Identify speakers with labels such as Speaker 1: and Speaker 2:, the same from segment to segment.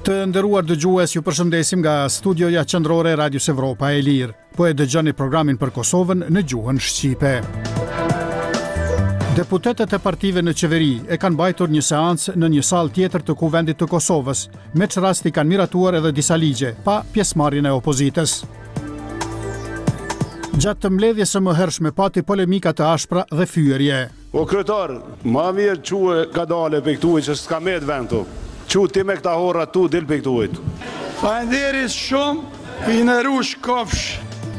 Speaker 1: Të nderuar dëgjues, ju përshëndesim nga studioja qendrore e Radios Evropa e Lirë. Po e dëgjoni programin për Kosovën në gjuhën shqipe. Deputetët e partive në qeveri e kanë mbajtur një seancë në një sallë tjetër të Kuvendit të Kosovës, me që rasti kanë miratuar edhe disa ligje, pa pjesëmarrjen e opozitës. Gjatë të mbledhjes së mëhershme pati polemika të ashpra dhe fyerje.
Speaker 2: O kryetar, ma mirë quë ka dale pe këtu që s'ka me të ventu. Që ti me këta horra tu dil pe këtuit.
Speaker 3: Falenderit shumë, i në rush kofsh.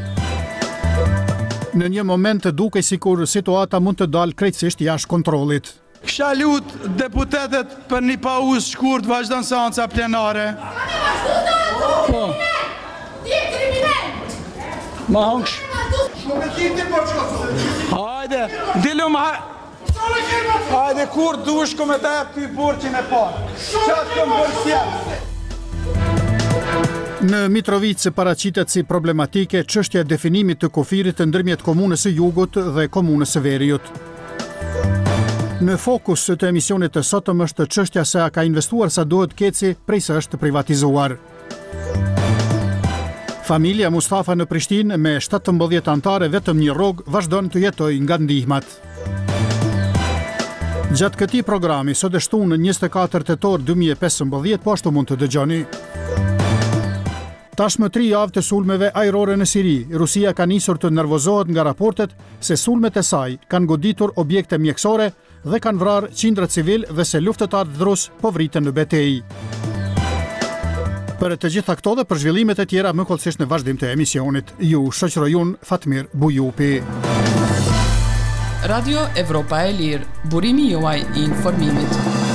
Speaker 1: Në një moment të duke sikur situata mund të dalë krejtësisht jashtë kontrollit.
Speaker 3: Kisha lut deputetet për një pauzë shkurt vazhdon seanca plenare. Po.
Speaker 4: Ti je kriminal.
Speaker 3: Ma hongsh.
Speaker 4: Shumë ti po çka.
Speaker 3: Hajde, dilum hajde kur dush kom e ta ty burqin e parë. Qatë kom bërësjem.
Speaker 1: Në Mitrovicë paraqitet si problematike çështja e definimit të kufirit ndërmjet komunës së Jugut dhe komunës së Veriut. Në fokus të emisionit të sotëm është çështja se a ka investuar sa duhet Keci prej se është privatizuar. Familja Mustafa në Prishtinë me 17 antare vetëm një rrogë vazhdon të jetojë nga ndihmat. Gjatë këtij programi, sot e shtunë 24 tetor 2015, po ashtu mund të dëgjoni. Tashmë 3 javë të sulmeve ajrore në Siri, Rusia ka nisur të nervozohet nga raportet se sulmet e saj kanë goditur objekte mjekësore dhe kanë vrarë qindra civil dhe se luftëtarët drus po vriten në betejë. Për të gjitha këto dhe për zhvillimet e tjera më kollësisht në vazhdim të emisionit, ju shoqëroj unë Fatmir Bujupi.
Speaker 5: Radio Evropa e Lirë, burimi juaj I informimit.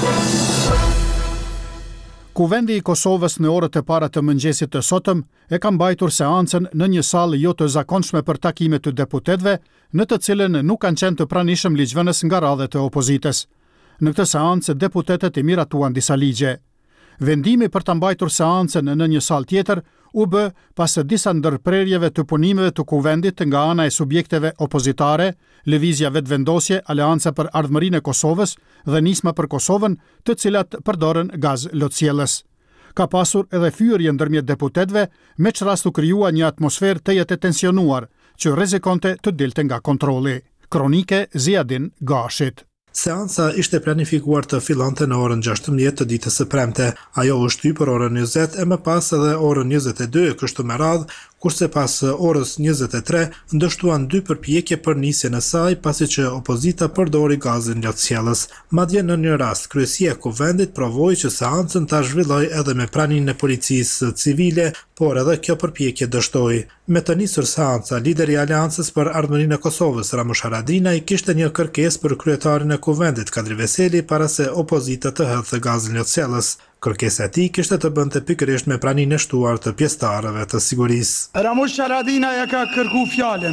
Speaker 1: Kuvendi I Kosovës në orët e para të mëngjesit të sotëm e ka mbajtur seancën në një sallë jo të zakonshme për takime të deputetëve, në të cilën nuk kanë qenë të pranishëm ligjvënës nga radhët e opozitës. Në këtë seancë deputetët I miratuan disa ligje. Vendimi për të mbajtur seancën në një sallë tjetër u bë pas disa ndërprerjeve të punimeve të kuvendit nga ana e subjekteve opozitare, Lëvizja Vetëvendosje, Aleanca për Ardhmërinë e Kosovës dhe Nisma për Kosovën, të cilat përdoren gaz lotësjellës. Ka pasur edhe fyerje ndërmjet deputetëve, me që rast u krijua një atmosferë të jetë tensionuar, që rrezikonte të dilte nga kontrolli. Kronike Ziadin Gashit.
Speaker 6: Seanca ishte planifikuar të fillonte në orën 16 të ditës së premte. Ajo u shtyp për orën 20 e më pas edhe orën 22 kështu me radhë, kurse pas orës 23 ndështuan 2 përpjekje për nisjen e saj pasi që opozita përdori gazin lotësjellës. Madje në një rast, kryesia e kuvendit provoi që seancën ta zhvilloj edhe me praninë e policisë civile, por edhe kjo përpjekje dështoi. Me të nisur seanca, lideri I Aleancës për Ardhmërinë e Kosovës, Ramush Haradinaj, kishte një kërkesë për kryetarin e kuvendit, Kadri Veseli, para se opozita të hedhte gazin lotësjellës. Kërkesa e tij kishte të bënte pikërisht me praninë e shtuar të pjesëtarëve të sigurisë.
Speaker 3: Ramush Haradinaj ja ka kërku fjalën.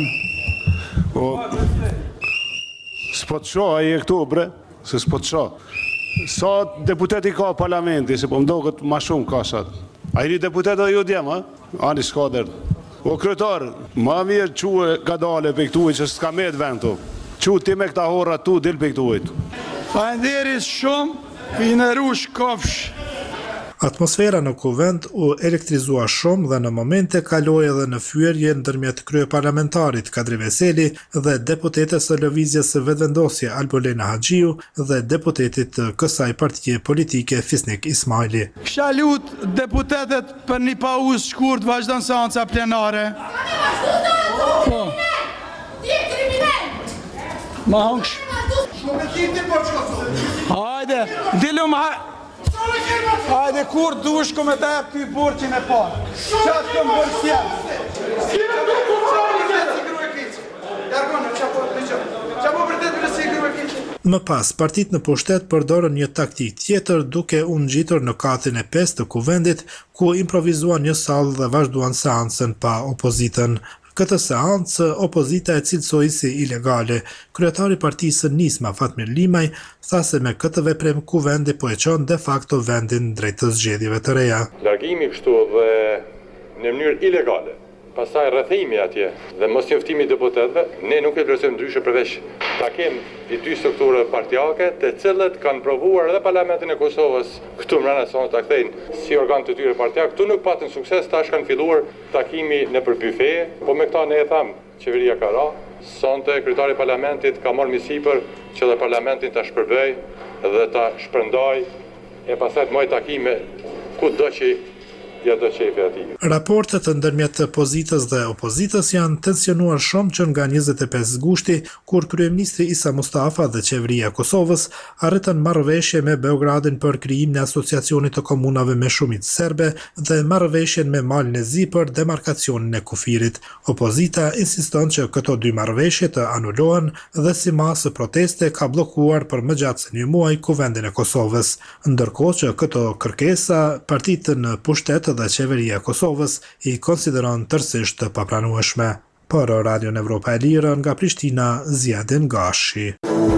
Speaker 2: S'po të shoh ai këtu bre, se s'po të shoh. Sa deputeti ka parlamenti, se po mdoket më shumë ka sot. Ai ri deputet ju djem, ha? Ani Skader. O kryetar, ma mirë quë ka dale pe këtuit që s'ka me të ventu. Që ti me këta horra tu dil pe këtuit.
Speaker 3: Falenderit shumë, I në rush kofsh.
Speaker 6: Atmosfera në kuvend u elektrizua shumë dhe në momente kaloi edhe në fyerje ndërmjet kryeparlamentarit Kadri Veseli dhe deputetes së Lëvizjes së Vetëvendosje Albolena Haxhiu dhe deputetit të kësaj partie politike Fisnik Ismaili.
Speaker 3: Kisha lut deputetet për një pauzë shkurt vazhdon seanca plenare. Po.
Speaker 4: Ti je kriminal.
Speaker 3: Ma hongsh.
Speaker 4: Shumë ti po çka.
Speaker 3: Hajde, dilum hajde kur dush kom e ta ty burqin e parë. Qatë kom bërësjem.
Speaker 6: Më pas, partit në pushtet përdorën një taktik tjetër duke u ngjitur në katin e 5 të kuvendit, ku improvizuan një sallë dhe vazhduan seancën pa opozitën. Këtë seancë, opozita e cilësoi si ilegale. Kryetari i partisë Nisma, Fatmir Limaj, tha se me këtë veprim kuvendi po e çon de facto vendin drejt të zgjedhjeve të reja.
Speaker 7: Largimi kështu dhe në mënyrë ilegale, pastaj rrethimi atje dhe mos njoftimi i deputetëve, ne nuk e vlerësojmë ndryshe përveç ta kemi i dy strukturë partijake, të cilët kanë provuar edhe Parlamentin e Kosovës këtu në Renesansë ta kthejnë si organ të tyre partijak. Këtu nuk patën sukses, tash kanë filluar takimi nëpër byfe, po me këta ne e tham, qeveria ka ra. Sonte kryetari i Parlamentit ka marrë misipër që dhe Parlamentin ta shpërbëj dhe ta shpërndaj e pastaj të moj takime kudo që
Speaker 6: Raportet ndërmjet pozitës dhe opozitës janë tensionuar shumë që nga 25 gushti, kur kryeministri Isa Mustafa dhe qeveria e Kosovës arritën marrëveshje me Beogradin për krijimin e asociacionit të komunave me shumicë serbe dhe marrëveshjen me Malin e Zi për demarkacionin e kufirit. Opozita insiston që këto dy marrëveshje të anulohen dhe si masë proteste ka bllokuar për më gjatë se një muaj Kuvendin e Kosovës, ndërkohë që këto kërkesa partitë në pushtet dhe qeveria e Kosovës i konsideron tërësisht të papranueshme. Për Radio Evropa e Lirë nga Prishtina, Zjadin Gashi.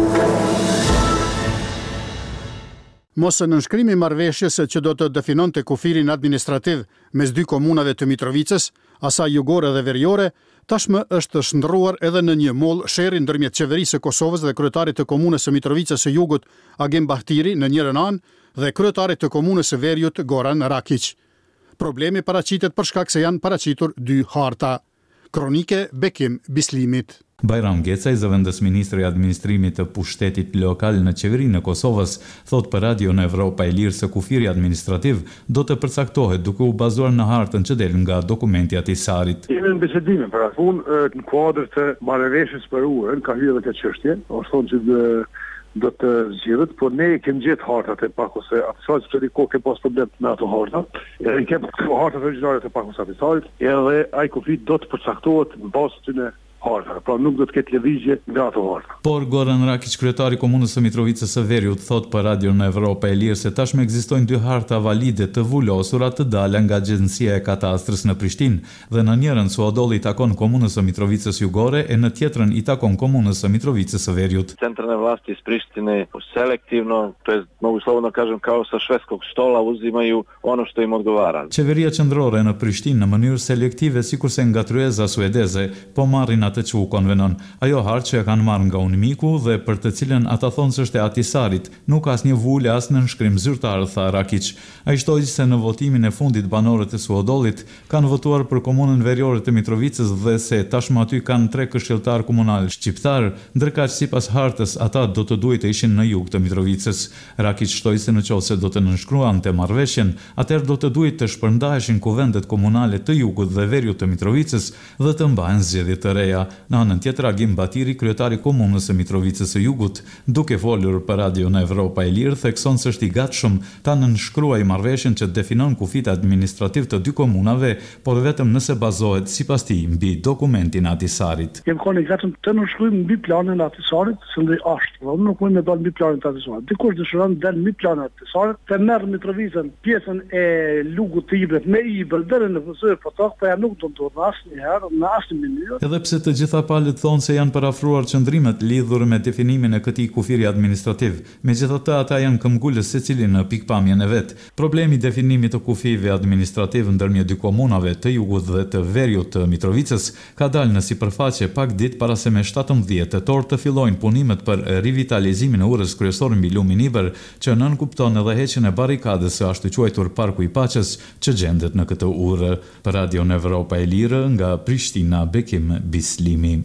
Speaker 1: Mos nënshkrimi i marrëveshjes që do të definonte kufirin administrativ mes dy komunave të Mitrovicës, asaj jugore dhe veriore, tashmë është shndërruar edhe në një moll sherri ndërmjet qeverisë së Kosovës dhe kryetarit të komunës së Mitrovicës së Jugut, Agim Bahtiri, në njërin anë, dhe kryetarit të komunës së Veriut, Goran Rakić. Problemi paraqitet për shkak se janë paraqitur dy harta. Kronike Bekim Bislimit.
Speaker 8: Bajram Gecaj, zëvendës ministri i administrimit të pushtetit lokal në qeverinë e Kosovës, thot për Radio në Evropa e Lirë se kufiri administrativ do të përcaktohet duke u bazuar në hartën që del nga dokumenti i Atisarit.
Speaker 9: Jemi në bisedime për atë punë në kuadër të marrëveshjes për urën, ka hyrë edhe këtë çështje, është thonë që do të zgjidhet, por ne kemi gjetë hartat e pakos e Atisarit, sepse diko ke pas problem me ato harta. Edhe kemi hartat origjinale të pakos Atisarit, edhe ai kufi do të përcaktohet në bazë të tyre harta, pra nuk do të ketë lëvizje nga ato harta.
Speaker 8: Por Goran Rakić, kryetari i komunës së Mitrovicës së Veriut, thot për Radio në Evropa e Lirë se tashmë ekzistojnë dy harta valide të vulosura të dalë nga Agjencia e Katastrës në Prishtinë dhe në njërin suadolli i takon komunës së Mitrovicës Jugore e në tjetrën i takon komunës së Mitrovicës së Veriut.
Speaker 10: Centralne vlasti iz Prištine selektivno, to jest mogu slobodno kažem kao sa švedskog stola uzimaju ono što im odgovara.
Speaker 8: Qeveria qendrore në Prishtinë në mënyrë selektive sikurse nga tryeza suedeze po marrin atë që u konvenon. Ajo hartë që e kanë marrë nga Unimiku dhe për të cilën ata thonë se është e Atisarit, nuk ka asnjë vulë as në nënshkrim zyrtar, tha Rakić. Ai shtoi se në votimin e fundit banorët e suodollit kanë votuar për komunën veriore të Mitrovicës dhe se tashmë aty kanë 3 këshilltar komunal shqiptar, ndërkaq sipas hartës ata do të duhet të ishin në jug të Mitrovicës. Rakić shtoi se nëse do të nënshkruante marrëveshjen, atëherë do të duhet të shpërndaheshin kuvendet komunale të jugut dhe veriut të Mitrovicës dhe të mbahen zgjedhje të reja. Në anën tjetër, Agim Batiri, kryetari i komunës së Mitrovicës së Jugut, duke folur për Radio në Evropa e Lirë, thekson se është i gatshëm ta nënshkruajë marrëveshjen që definon kufit administrativ të dy komunave, por vetëm nëse bazohet sipas tij mbi dokumentin e Atisarit.
Speaker 9: Kemi qenë gatshëm të nënshkruajmë mbi planin e Atisarit, që ndaj është, dhe nuk mund të dalë mbi planin e Atisarit. Dikush dëshiron të dalë mbi planin e Atisarit, të merr Mitrovicën pjesën e lugut të Ibrit me Ibër deri në vëzër fotok, po ja nuk do të ndodhë asnjëherë në asnjë mënyrë.
Speaker 8: Edhe pse të gjitha palët thonë se janë parafruar qëndrimet lidhur me definimin e këtij kufiri administrativ. Megjithatë, ata janë këmbgulës secili në pikpamjen e vet. Problemi i definimit të kufive administrativ ndërmjet dy komunave të jugut dhe të veriut të Mitrovicës ka dalë në sipërfaqe pak ditë para se me 17 tetor të fillojnë punimet për rivitalizimin e urës kryesore mbi lumin Ibër, që nënkupton edhe heqjen e barrikadës së ashtu quajtur Parku i Paqes që gjendet në këtë urë. Për Radio në Evropa e Lirë nga Prishtina, Bekim Bislimi.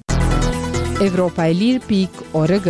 Speaker 11: Evropaelir.org.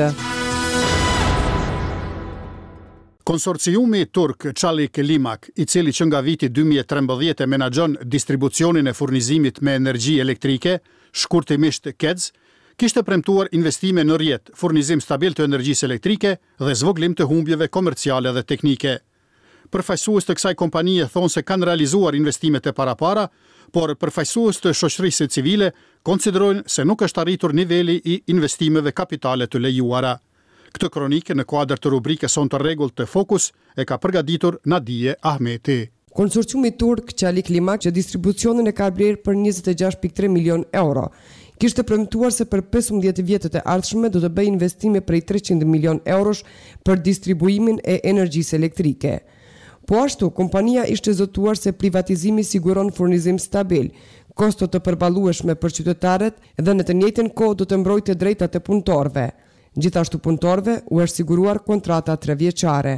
Speaker 1: Konsorciumi turk Çalik Limak, i cili që nga viti 2013 menaxhon distribucionin e furnizimit me energji elektrike, shkurtimisht KEZ, kishte premtuar investime në rrjet, furnizim stabil të energjisë elektrike dhe zvoglim të humbjeve komerciale dhe teknike. Përfaqësues të kësaj kompanie thonë se kanë realizuar investimet e parapara, por përfaqësues të shoqërisë civile konsiderojnë se nuk është arritur niveli i investimeve kapitale të lejuara. Këtë kronikë në kuadër të rubrikës Son të rregullt të Fokus e ka përgatitur Nadije Ahmeti.
Speaker 11: Konsorciumi turk Çalik Limak, që distribucionin e ka blerë për 26.3 milion euro, kishte premtuar se për 15 vjetët e ardhshme do të bëjë investime prej 300 milion eurosh për distribuimin e energjisë elektrike. Po ashtu, kompania ishte zotuar se privatizimi siguron furnizim stabil, kosto të përballueshme për qytetarët dhe në të njëjtën kohë do të mbrojtë drejtat e punëtorëve. Gjithashtu punëtorëve u është siguruar kontrata 3 vjeçare.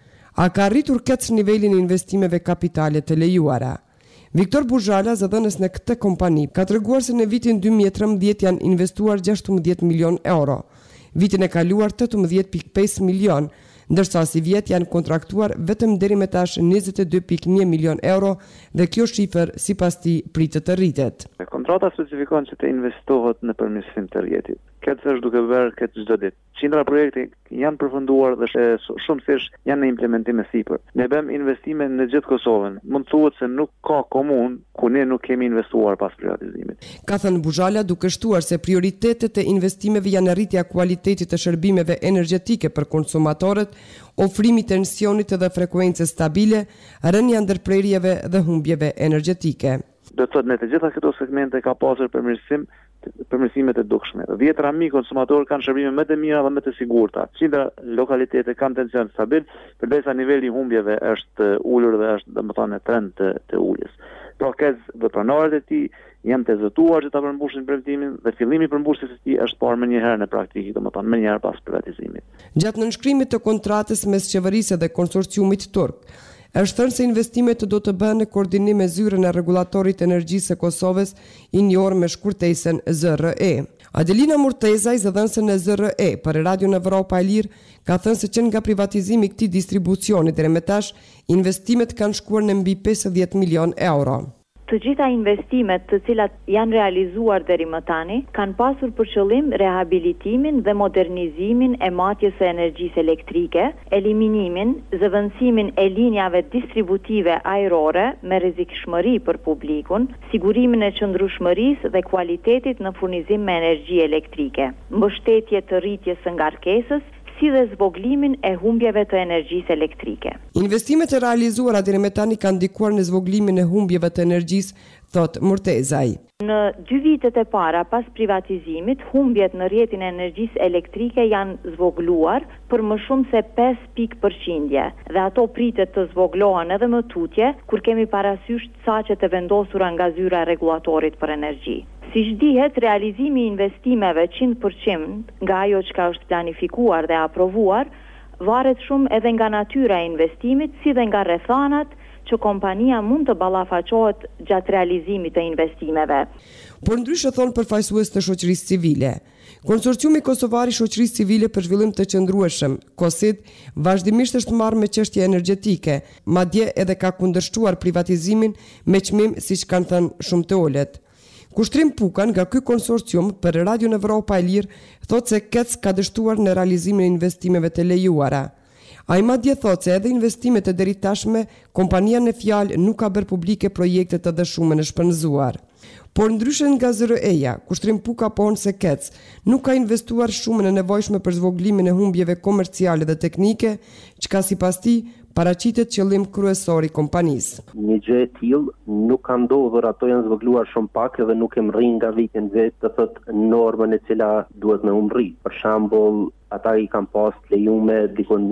Speaker 11: A ka arritur këtë nivelin e investimeve kapitale të lejuara? Viktor Buzhala, zëdhënës në këtë kompani, ka treguar se në vitin 2013 janë investuar 16 milion euro. Vitin e kaluar 18.5 milion, ndërsa si vjet janë kontraktuar vetëm deri më tash 22.1 milion euro dhe kjo shifër sipas tij pritet të rritet.
Speaker 10: Kontrata specifikon që të investohet në përmirësim të rrjetit. Këtë është duke bërë këtë çdo ditë. Qindra projekte janë përfunduar dhe shumësisht janë në implementim e sipër. Ne bëjmë investime në gjithë Kosovën. Mund thuhet se nuk ka komunë ku ne nuk kemi investuar pas privatizimit.
Speaker 11: Ka thënë Buzhala duke shtuar se prioritetet e investimeve janë rritja kualitetit të shërbimeve energjetike për konsumatorët, ofrimi i tensionit dhe frekuencës stabile, rënja ndërprerjeve dhe humbjeve energjetike.
Speaker 10: Do të thotë në të gjitha këto segmente ka pasur përmirësimet e dukshme. 10 mijë konsumatorë kanë shërbime më të mira dhe më të sigurta. Qindra lokalitete kanë tension stabil, përderisa niveli i humbjeve është ulur dhe është domethënë trend të uljes. Pra dhe pronarët e tij janë të zëtuar që ta përmbushin premtimin dhe fillimi i përmbusjes së tij është parë më një herë në praktikë, domethënë më një herë pas privatizimit.
Speaker 11: Gjatë nënshkrimit të kontratës mes qeverisë dhe konsorciumit turk, është thënë se investimet do të bëhen në koordinim me zyrën e rregullatorit të energjisë së Kosovës i njohur me shkurtesën ZRE. Adelina Murtezaj, zëdhënëse në ZRE për Radion Evropa e Lirë, ka thënë se që nga privatizimi i këtij distribucioni deri më tash, investimet kanë shkuar në mbi 50 milion euro.
Speaker 12: Të gjitha investimet të cilat janë realizuar deri më tani kanë pasur për qëllim rehabilitimin dhe modernizimin e matjes së energjisë elektrike, eliminimin, zëvendësimin e linjave distributive ajrore me rrezikshmëri për publikun, sigurimin e qëndrueshmërisë dhe kualitetit në furnizim me energji elektrike, mbështetje të rritjes së ngarkesës, si dhe zvoglimin e humbjeve të energjisë elektrike.
Speaker 11: Investimet e realizuara deri më tani kanë ndikuar në zvoglimin e humbjeve të energjisë, thot Murtezaj.
Speaker 12: Në 2 vitet e para pas privatizimit, humbjet në rrjetin e energjisë elektrike janë zvogluar për më shumë se 5 pikë përqindje dhe ato pritet të zvoglohen edhe më tutje kur kemi parasysh saqet e vendosura nga zyra e rregullatorit për energji. Siç dihet, realizimi i investimeve 100% nga ajo që është planifikuar dhe aprovuar, varet shumë edhe nga natyra e investimit, si dhe nga rrethanat që kompania mund të ballafaqohet gjatë realizimit të investimeve.
Speaker 11: Por ndryshe thonë përfaqësues të shoqërisë civile. Konsorciumi Kosovar i Shoqërisë Civile për Zhvillim të Qëndrueshëm, KOSID, vazhdimisht është marrë me çështje energjetike, madje edhe ka kundërshtuar privatizimin me çmim siç kanë thënë shumë të ulët. Kushtrim Pukan nga ky konsorcium për Radion Evropa e Lirë thotë se KEC ka dështuar në realizimin e investimeve të lejuara. Ai madje thotë se edhe investimet e deritashme, kompania në fjalë nuk ka bërë publike projekte të dëshuara në shpenzuar. Por ndryshe nga ZRE-ja, Kushtrim Puka pohon se KEC nuk ka investuar shumën e nevojshme për zvoglimin e humbjeve komerciale dhe teknike, çka sipas tij paraqitet qëllim kryesor i kompanisë.
Speaker 13: Një gjë e tillë nuk ka ndodhur, ato janë zvogluar shumë pak dhe nuk e rrin nga vitin vetë të thotë normën e cila duhet me umri. Për shembull, ata i kanë pas lejume dikon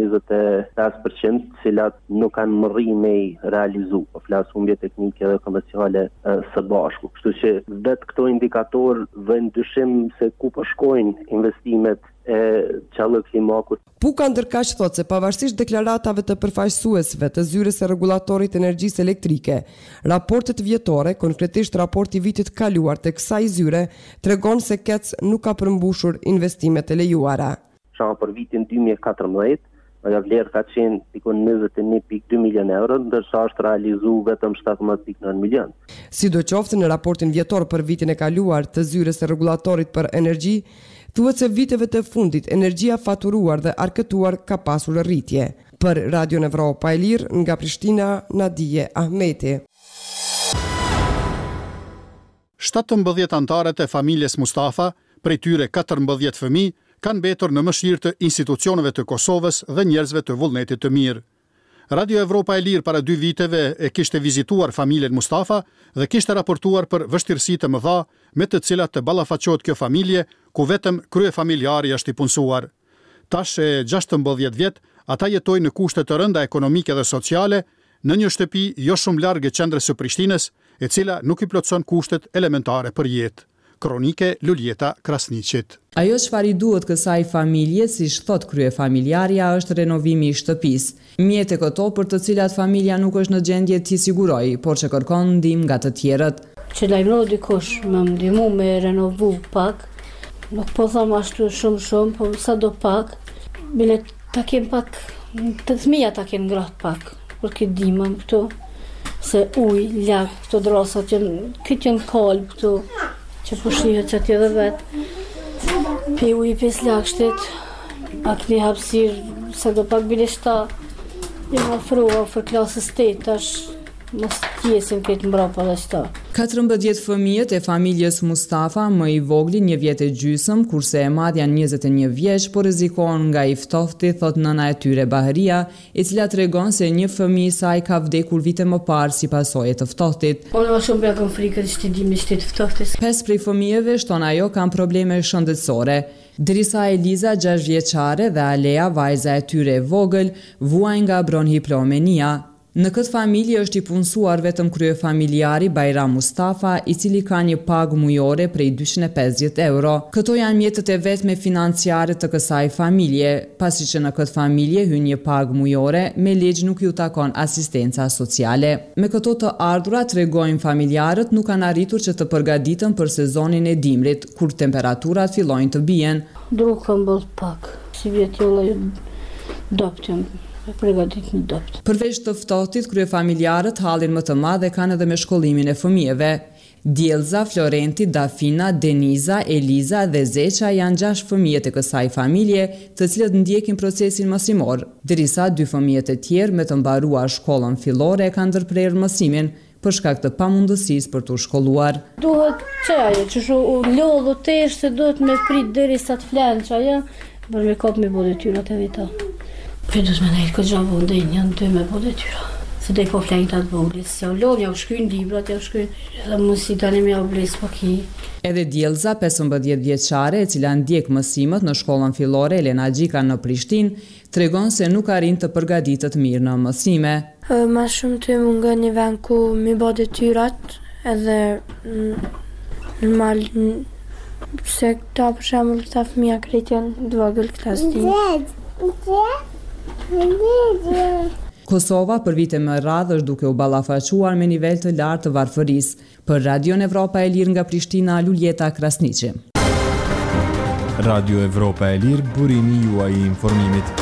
Speaker 13: 25%, cilat nuk kanë mërri me realizu, po flas humbje teknike dhe komerciale së bashku. Kështu që vetë këto indikator vënë dyshim se ku po shkojnë investimet e qallë klimakut.
Speaker 11: Puka ndërkaq thotë se pavarësisht deklaratave të përfaqësuesve të zyrës së rregullatorit të energjisë elektrike, raportet vjetore, konkretisht raporti i vitit kaluar të kësaj zyre, tregon se KEC nuk ka përmbushur investimet e lejuara.
Speaker 13: Për vitin 2014, ajo vlerë ka qenë pikon 21.2 milion euro, ndërsa është realizu vetëm 17.9 milion.
Speaker 11: Sidoqoftë në raportin vjetor për vitin e kaluar të zyrës së rregullatorit për energji, thuhet se viteve të fundit energjia faturuar dhe arkëtuar ka pasur rritje. Për Radion Evropa e Lirë, nga Prishtina, Nadije Ahmeti.
Speaker 1: 17 antarët e familjes Mustafa, prej tyre 14 fëmijë, kanë mbetur në mëshirë të institucioneve të Kosovës dhe njerëzve të vullnetit të mirë. Radio Evropa e Lirë para 2 viteve e kishte vizituar familjen Mustafa dhe kishte raportuar për vështirësitë të mëdha me të cilat të ballafaqohet kjo familje, ku vetëm kryefamiljari është i punësuar. Tash e 16 vjet, ata jetojnë në kushte të rënda ekonomike dhe sociale, në një shtëpi jo shumë larg e qendrës së Prishtinës, e cila nuk i plotson kushtet elementare për jetë. Kronike Luljeta Krasniqit.
Speaker 14: Ajo çfarë i duhet kësaj familje, siç thot kryefamiljarja, është renovimi i shtëpisë. Mjete këto për të cilat familja nuk është në gjendje t'i sigurojë, por që kërkon ndihmë nga të tjerët.
Speaker 15: Që lajmëroj dikush më ndihmu me renovu pak, nuk po them ashtu shumë, po sa do pak, bile ta kem pak, të fëmija ta kem ngratë pak, për këtë dimëm këtu, se uj, lak, këto drosat, këtë janë kalb këtu, që po shlihet që atje dhe vetë. Pi uj 5 lakshtit, pak një hapësirë, se do pak bile shta, jam afrua për klasës 8, tash mos tjesim këtë mbrapa dhe shta.
Speaker 14: 14 fëmijët e familjes Mustafa, më i vogli 1 vjet e gjysmë, kurse e madhja 21 vjeç, po rrezikohen nga i ftofti, thot nëna e tyre Baharia, e cila tregon se një fëmijë i saj ka vdekur vite më parë si pasojë të ftoftit.
Speaker 15: Unë më shumë kam frikë që të dim të ftoftit.
Speaker 14: 5 prej fëmijëve, shton ajo, kanë probleme shëndetësore. Derisa Eliza 6 vjeçare dhe Alea, vajza e tyre e vogël, vuajnë nga bronhiplomenia. Në këtë familje është i punësuar vetëm kryefamiljari Bajram Mustafa, i cili ka një pagë mujore prej 250 euro. Këto janë mjetët e vetme financiare të kësaj familje, pasi që në këtë familje hyn një pagë mujore, me ligj nuk ju takon asistenca sociale. Me këto të ardhura, tregojnë familjarët, nuk kanë arritur që të përgatiten për sezonin e dimrit, kur temperaturat fillojnë të bien.
Speaker 15: Drukën bëll pak, si vjetjolla ju doptëm.
Speaker 14: Përveç të ftohtit, kryefamiljarët hallin më të madh kanë edhe me shkollimin e fëmijëve. Djelza, Florenti, Dafina, Deniza, Eliza dhe Zeqa janë 6 fëmijët e kësaj familje, të cilët ndjekin procesin mësimor, derisa 2 fëmijët e tjerë me të mbaruar shkollën fillore kanë ndërprerë mësimin për shkak të pamundësisë për të shkolluar.
Speaker 15: Duhet çaje, që lodhu tesh se duhet me prit derisa të flanë çaja, për me kap me bodë tyrat e veta. Për du të me nejtë këtë gjavë ndë janë 2 me bode tyra. Se dhe po flajnë të atë voglis, se o lodh, ja u shkrynë librat, ja u shkrynë, edhe mësi tani me ja u bles paki.
Speaker 14: Edhe Djelza, 15 vjeçare, e cila ndjek mësimët në shkollën fillore Elena Gjika në Prishtinë, tregon se nuk arrin të përgatitet mirë në mësime.
Speaker 16: Ma shumë të mungë një vend ku mi bode tyrat, edhe normal, se këta për shembull këta fëmija kretjen dvogël këta sti.
Speaker 14: Kosova për vite më radhë është duke u ballafaquar me nivel të lartë të varfërisë. Për Radion Evropa e Lirë nga Prishtina, Luljeta Krasniqi.
Speaker 17: Radio Evropa e Lirë, burimi juaj i informimit.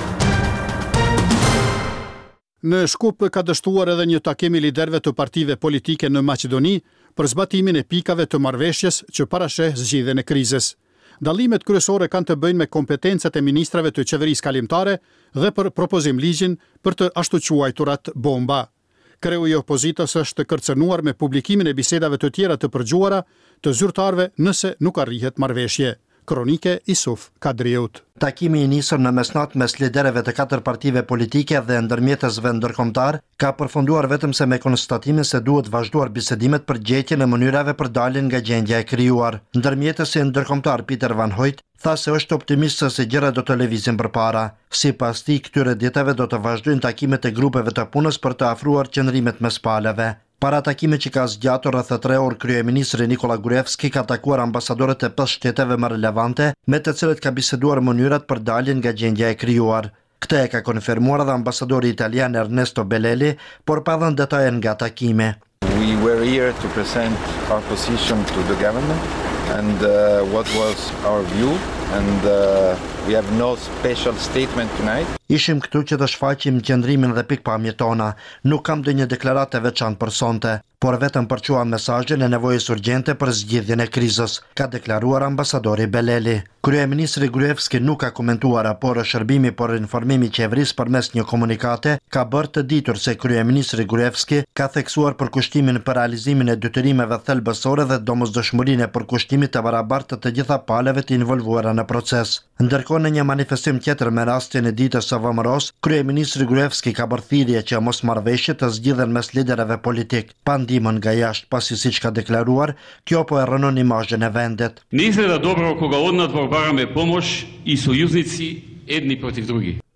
Speaker 1: Në Shkup ka dështuar edhe një takim i liderëve të partive politike në Maqedoni për zbatimin e pikave të marrëveshjes që parasheh zgjidhjen e krizës. Dallimet kryesore kanë të bëjnë me kompetencat e ministrave të qeverisë kalimtare dhe për propozim ligjin për të ashtu quajturat bomba. Kreu i opozitës është kërcënuar me publikimin e bisedave të tjera të përgjuara të zyrtarëve nëse nuk arrihet marrëveshje. Kronike Isuf Kadriut.
Speaker 18: Takimi i nisur në mesnat mes liderëve të 4 partive politike dhe ndërmjetësve ndërkombëtar ka përfunduar vetëm se me konstatimin se duhet vazhduar bisedimet për gjetjen e mënyrave për daljen nga gjendja e krijuar. Ndërmjetësi ndërkombëtar Peter Van Hooyt tha se është optimist se gjërat do të lëvizin përpara. Sipas tij, këtyre ditëve do të vazhdojnë takimet e grupeve të punës për të afruar qëndrimet mes palëve. Para takimit që ka zgjatur rreth 3 orë, kryeministri Nikola Gruevski ka takuar ambasadorët e 5 shteteve më relevante, me të cilët ka biseduar mënyrat për daljen nga gjendja e krijuar. Këtë e ka konfirmuar edhe ambasadori italian Ernesto Bellelli, por pa dhënë detaje nga takimi.
Speaker 19: We were here to present our position to the government and what was our view and we have no special statement tonight.
Speaker 18: Ishim këtu që të shfaqim qëndrimin dhe pikpamjet tona. Nuk kam ndonjë deklaratë e veçantë për sonte, por vetëm përçuam mesazhin e nevojës urgjente për zgjidhjen e krizës, ka deklaruar ambasadori Bellelli. Kryeministri Gruevski nuk ka komentuar, por shërbimi për informimi i qeverisë përmes një komunikate ka bërë të ditur se kryeministri Gruevski ka theksuar përkushtimin për realizimin e detyrimeve thelbësore dhe domosdoshmërinë e përkushtimit të barabartë të gjitha palëve të involvuara në proces. Ndërkohë, në një manifestim tjetër me rastin e ditës së vëmëros, kryeministri Gruevski ka bërë thirrje që mosmarrëveshjet të zgjidhen mes liderëve politik, pa ndihmën nga jashtë, pasi siç ka deklaruar, kjo po e rënon imazhin e vendit.
Speaker 20: Не изгледа добро кога одна борбара ме помош и сојузници едни против други.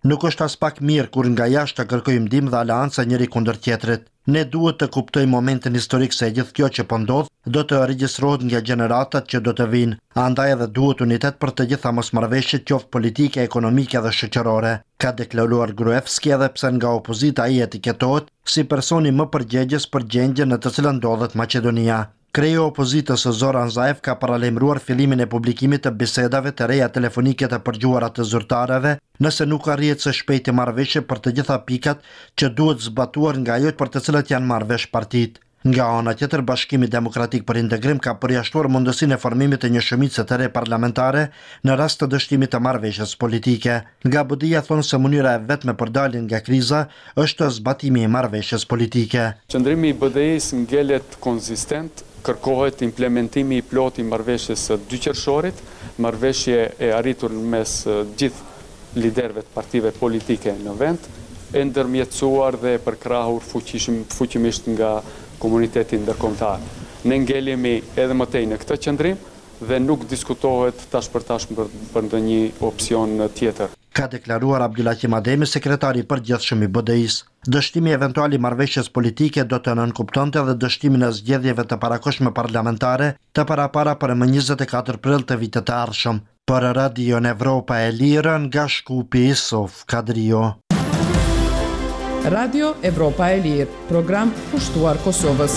Speaker 18: Nuk është as pak mirë kur nga jashtë të kërkojmë ndihmë dhe aleanca njëri kundër tjetrit. Ne duhet të kuptojmë momentin historik se gjithë kjo që po ndodh do të regjistrohet nga gjeneratat që do të vinë. Andaj edhe duhet unitet për të gjitha mosmarrëveshjet qoftë politike, ekonomike dhe shoqërore, ka deklaruar Gruevski, edhe pse nga opozita ai etiketohet si personi më përgjegjës për gjendjen në të cilën ndodhet Maqedonia. Kreu opozitës Zoran Zaev ka paralajmëruar fillimin e publikimit të bisedave të reja telefonike të përgjuara të zyrtarëve, nëse nuk arrihet së shpejti marrëveshje për të gjitha pikat që duhet zbatuar nga ajo për të cilat janë marrë vesh partitë. Nga ana tjetër, Bashkimi Demokratik për Integrim ka përjashtuar mundësinë e formimit të një shumice të re parlamentare në rast të dështimit të marrëveshjes politike. Nga BDI thonë se mënyra e vetme për daljen nga kriza është zbatimi i marrëveshjes politike.
Speaker 20: Qëndrimi i BDI-s ngelet konzistent, kërkohet implementimi i plot i marrëveshjes së 2 qershorit, marrëveshje e arritur mes gjithë liderëve të partive politike në vend, e ndërmjetësuar dhe përkrahur fuqimisht nga komunitetin ndërkombëtar. Ne ngelemi edhe më tej në këtë qendrim dhe nuk diskutohet tash për tash për ndonjë opsion tjetër.
Speaker 18: Ka deklaruar Abdulhakim Ademi, sekretari i përgjithshëm i BDI-s. Dështimi eventual i marrëveshjes politike do të nënkuptonte edhe dështimin e zgjedhjeve të parakohshme parlamentare të parapara për më 24 prill të vitit të ardhshëm. Për Radion Evropa e Lirë, nga Shkupi, Sof Kadrio.
Speaker 5: Radio Evropa e Lirë, program pushtuar Kosovës.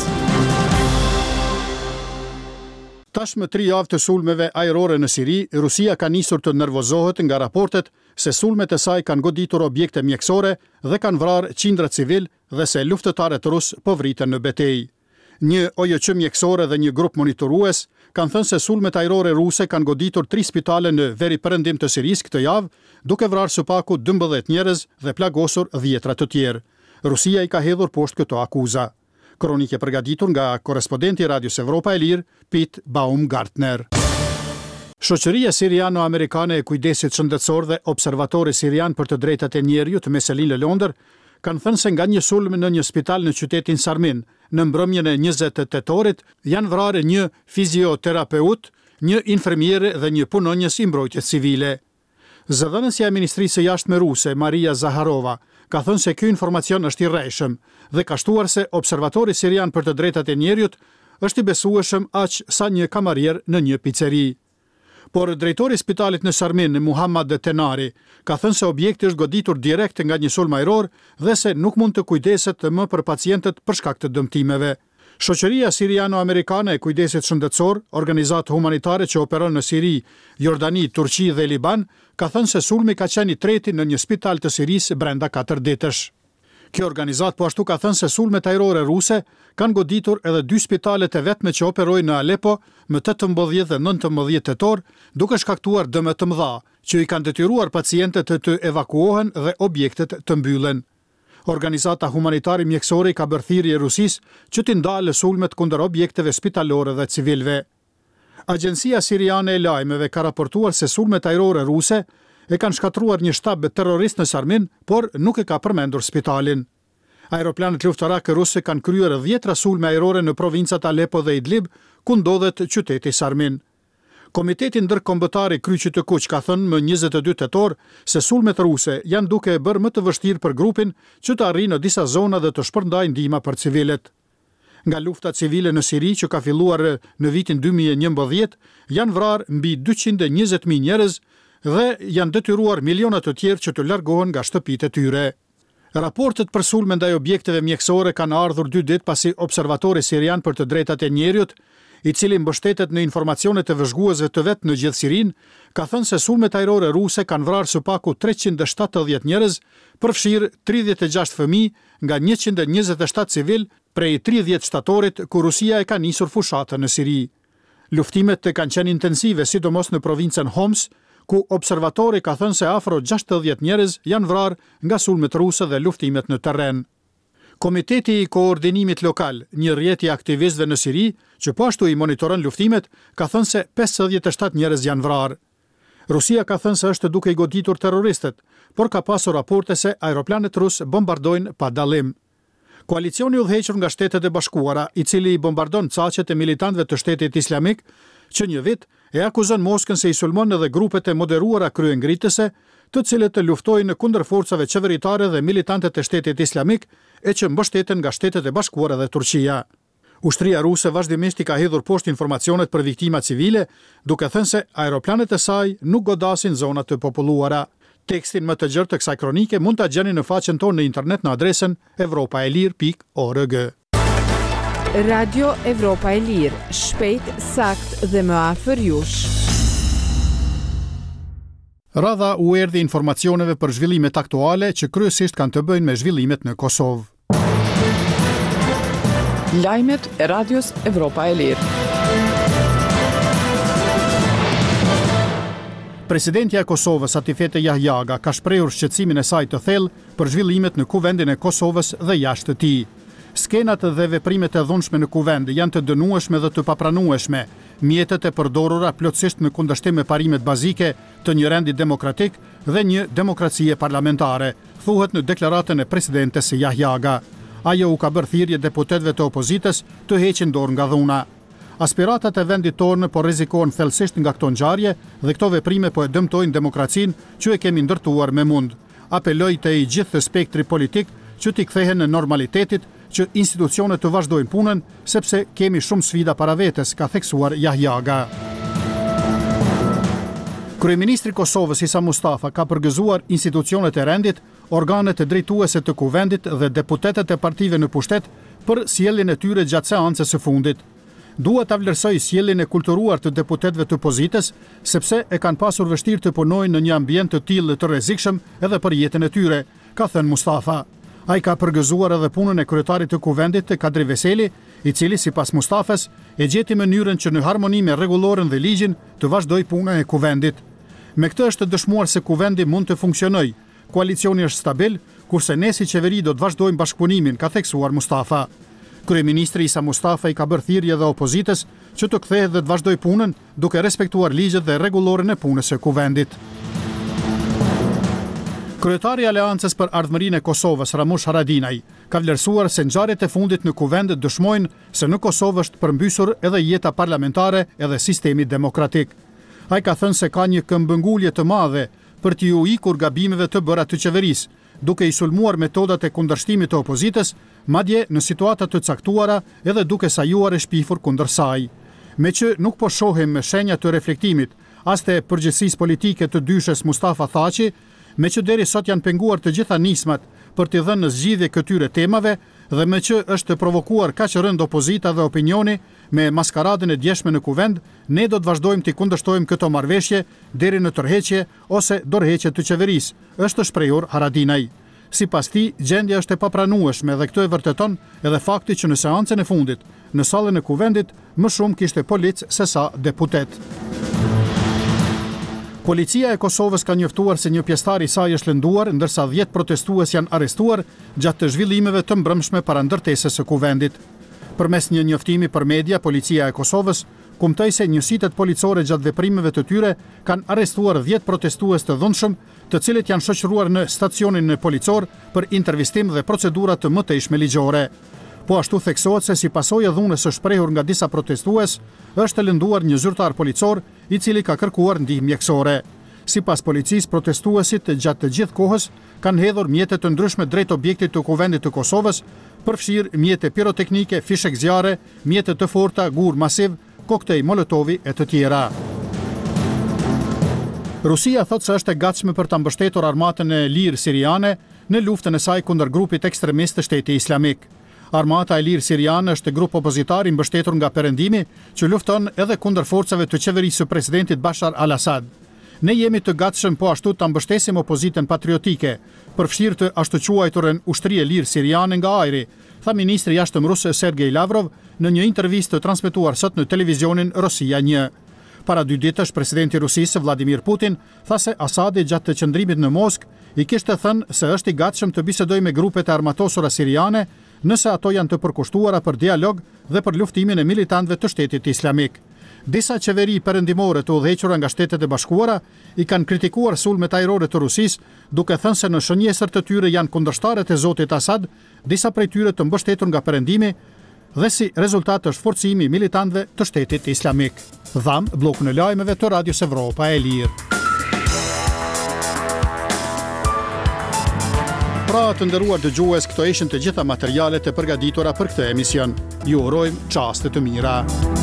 Speaker 1: Tashmë 3 javë të sulmeve ajrore në Siri, Rusia ka nisur të nervozohet nga raportet se sulmet e saj kanë goditur objekte mjekësore dhe kanë vrarë qindra civil dhe se luftëtarët rus po vriten në betejë. Një OJQ mjekësore dhe një grup monitorues kanë thënë se sulmet ajrore ruse kanë goditur 3 spitale në veri perëndim të Sirisë këtë javë, duke vrarë së paku 12 njerëz dhe plagosur 10 të tjerë. Rusia i ka hedhur poshtë këto akuza. Kronikë e përgatitur nga korespondenti Radios Evropa e Lirë, Pete Baumgartner. Shoqëria siriano-amerikane e kujdesit shëndetësor dhe observatori sirian për të drejtat e njerëzit Meselin në Londër kanë thënë se nga një sulm në një spital në qytetin Sarmin, në mbrëmjen e 20 tetorit, janë vrarë një fizioterapeut, një infermiere dhe një punonjës i mbrojtjes civile. Zëdhënësja e Ministrisë së Jashtme ruse, Maria Zaharova, ka thënë se ky informacion është i rrejshëm dhe ka shtuar se observatori sirian për të drejtat e njerëzit është i besueshëm aq sa një kamarier në një piceri. Por drejtori i spitalit në Sarmin, Muhammad Tenari, ka thënë se objekti është goditur direkt nga një sulm ajror dhe se nuk mund të kujdeset më për pacientët për shkak të dëmtimeve. Shoqëria siriano-amerikane e kujdesit shëndetësor, organizatë humanitare që operon në Siri, Jordani, Turqi dhe Liban, ka thënë se sulmi ka qenë i treti në një spital të Sirisë brenda 4 ditësh. Kjo organizat po ashtu ka thënë se sulmet ajrore ruse kanë goditur edhe 2 spitalet e vetme që operojnë në Aleppo më 18 dhe 19 tetor, duke shkaktuar dëme të mëdha, që i kanë detyruar pacientët të evakuohen dhe objektet të mbyllen. Organizata humanitare mjekësore ka bërë thirrje Rusisë që të ndalë sulmet kundër objekteve spitalore dhe civilve. Agjencia Siriane e Lajmeve ka raportuar se sulmet ajrore ruse e kanë shkatruar një shtab terrorist në Sarmin, por nuk e ka përmendur spitalin. Aeroplanet luftarak ruse kanë kryer 10 sulme ajrore në provincat Aleppo dhe Idlib, ku ndodhet qyteti Sarmin. Komiteti ndërkombëtar i Kryqit të Kuq ka thënë më 22 tetor se sulmet ruse janë duke bërë më të vështirë për grupin që të arrijë në disa zona dhe të shpërndajë ndihmë për civilët. Nga lufta civile në Siri që ka filluar në vitin 2011, janë vrarë mbi 220.000 njerëz dhe janë detyruar miliona të tjerë që të largohen nga shtëpitë e tyre. Raportet për sulme ndaj objekteve mjekësore kanë ardhur 2 ditë pasi observatori sirian për të drejtat e njerëzit, i cili mbështetet në informacionet e vëzhguesve të vet në gjithë Sirinë, ka thënë se sulmet ajrore ruse kanë vrarë së paku 370 njerëz, përfshirë 36 fëmijë nga 127 civil prej 30 shtatorit ku Rusia e ka nisur fushatën në Siri. Luftimet kanë qenë intensive, sidomos në provincën Homs, ku observatori ka thënë se afro 60 njerëz janë vrarë nga sulmet ruse dhe luftimet në terren. Komiteti i koordinimit lokal, një rrjet i aktivistëve në Siri, që po ashtu i monitoron luftimet, ka thënë se 57 njerëz janë vrarë. Rusia ka thënë se është duke i goditur terroristët, por ka pasur raporte se aeroplanet rus bombardojnë pa dallim. Koalicioni udhëhequr nga Shtetet e Bashkuara, i cili i bombardon caqet e militantëve të Shtetit Islamik, që një vit e akuzon Moskën se i sulmon edhe grupet e moderuara kryengritëse, të cilët të luftojnë kundër forcave qeveritare dhe militante të Shtetit Islamik e që mbështeten nga Shtetet e Bashkuara dhe Turqia. Ushtria ruse vazhdimisht I ka hedhur poshtë informacionet për viktima civile, duke thënë se aeroplanet e saj nuk godasin zonat të populluara. Tekstin më të gjerë të kësaj kronike mund ta gjeni në faqen tonë në internet në adresën evropaelir.org.
Speaker 21: Radio Evropa e Lirë, shpejt, sakt dhe më afër jush.
Speaker 1: Radha u erdhi informacioneve për zhvillimet aktuale që kryesisht kanë të bëjnë me zhvillimet në Kosovë.
Speaker 5: Lajmet e Radios Evropa e Lirë.
Speaker 1: Presidentja e Kosovës Atifete Jahjaga ka shprehur shqetësimin e saj të thellë për zhvillimet në kuvendin e Kosovës dhe jashtë të tij. Skenat dhe veprimet e dhunshme në kuvend janë të dënueshme dhe të papranueshme. Mjetet e përdorura plotësisht në kundërshtim me parimet bazike të një rendi demokratik dhe një demokracie parlamentare, thuhet në deklaratën e presidentes Jahjaga. Ajo u ka bërë thirrje deputetëve të opozitës të heqin dorë nga dhuna. Aspiratat e vendit tonë po rrezikohen thellësisht nga këto ngjarje dhe këto veprime po e dëmtojnë demokracinë që e kemi ndërtuar me mund. Apeloj te I gjithë spektri politik që t'i kthehen në normalitetit, që institucionet të vazhdojnë punën, sepse kemi shumë sfida para vetes, ka theksuar Jahjaga. Kryeministri I Kosovës Isa Mustafa ka përgëzuar institucionet e rendit, organet e drejtuese të kuvendit dhe deputetet e partive në pushtet për sjelljen e tyre gjatë seancës së fundit. Dua ta vlerësoj sjelljen e kulturuar të deputetëve të opozitës, sepse e kanë pasur vështirë të punojnë në një ambient të tillë të rrezikshëm edhe për jetën e tyre, ka thënë Mustafa. Ai ka përgëzuar edhe punën e kryetarit të kuvendit Kadri Veseli, I cili sipas Mustafës e gjeti mënyrën që në harmoni me rregulloren dhe ligjin të vazhdoj puna e kuvendit. Me këtë është dëshmuar se kuvendi mund të funksionojë. Koalicioni është stabil, kurse ne si qeveri do të vazhdojmë bashkëpunimin, ka theksuar Mustafa. Kryeministri Isa Mustafa I ka bërë thirrje edhe opozitës që të kthehet dhe të vazhdojë punën duke respektuar ligjet dhe rregulloren e punës së kuvendit. Kryetari I Aleancës për Ardhmërinë e Kosovës, Ramush Haradinaj, ka vlerësuar se ngjarjet e fundit në kuvend dëshmojnë se në Kosovë është përmbysur edhe jeta parlamentare edhe sistemi demokratik. Ai ka thënë se ka një këmbëngulje të madhe për t'i u ikur gabimeve të bëra të qeverisë, duke I sulmuar metodat e kundërshtimit të opozitës, madje në situata të caktuara edhe duke sajuar e shpifur kundër saj. Me që nuk po shohim me shenja të reflektimit, as të përgjegjësisë politike të dyshes Mustafa Thaçi, me që deri sot janë penguar të gjitha nismat për t'i dhënë në zgjidhje këtyre temave dhe me që është provokuar kaq rënd opozita dhe opinioni me maskaradën e djeshme në kuvend, ne do të vazhdojmë t'i kundërshtojmë këto marrëveshje deri në tërheqje ose dorëheqje të qeverisë, është shprehur Haradinaj. Sipas tij, gjendja është e papranueshme dhe këtë e vërteton edhe fakti që në seancën e fundit, në sallën e kuvendit, më shumë kishte polic se sa deputet. Policia e Kosovës ka njoftuar se një pjesëtar I saj është lënduar, ndërsa 10 protestues janë arrestuar gjatë të zhvillimeve të mbrëmshme para ndërtesës së kuvendit. Përmes një njoftimi për media, Policia e Kosovës kumtoi se njësitet policore gjatë veprimeve të tyre kanë arrestuar 10 protestues të dhunshëm, të cilët janë shoqëruar në stacionin policor për intervistim dhe procedura të mëtejshme ligjore. Po ashtu theksohet se si pasojë e dhunës së shprehur nga disa protestues, është lënduar një zyrtar policor I cili ka kërkuar ndihmë mjekësore. Sipas policisë, protestuesit gjatë të gjithë kohës kanë hedhur mjete të ndryshme drejt objektit të kuvendit të Kosovës, përfshirë mjete piroteknike, fishek zjarre, mjete të forta, gur masiv, koktej molotovi e të tjera. Rusia thotë se është e gatshme për ta mbështetur armatën e lirë siriane në luftën e saj kundër grupit ekstremist të Shteti Islamik. Armata e lirë siriane është grup opozitar I mbështetur nga Perëndimi që lufton edhe kundër forcave të qeverisë së presidentit Bashar al-Assad. Ne jemi të gatshëm po ashtu ta mbështesim opozitën patriotike, përfshirë të ashtu quajturën ushtri e lirë siriane nga ajri, tha ministri I jashtëm rus Sergej Lavrov në një intervistë të transmetuar sot në televizionin Rosia 1. Para 2 ditësh, presidenti I Rusisë Vladimir Putin tha se Asadi gjatë të qëndrimit në Moskë I kishte thënë se është I gatshëm të bisedojë me grupet e armatosura siriane nëse ato janë të përkushtuara për dialog dhe për luftimin e militantëve të Shtetit Islamik. Disa qeveri perëndimore të udhëhequra nga Shtetet e Bashkuara I kanë kritikuar sulmet ajrore të Rusisë, duke thënë se në shënjesër të tyre janë kundërshtarët e Zotit Asad, disa prej tyre të mbështetur nga Perëndimi, dhe si rezultat është forcimi I militantëve të Shtetit Islamik. Dham blokun e lajmeve të Radios Evropa e Lirë. Pra të nderuar dëgjues, këto ishin të gjitha materialet e përgatitura për këtë emision. Ju urojmë çaste të mira.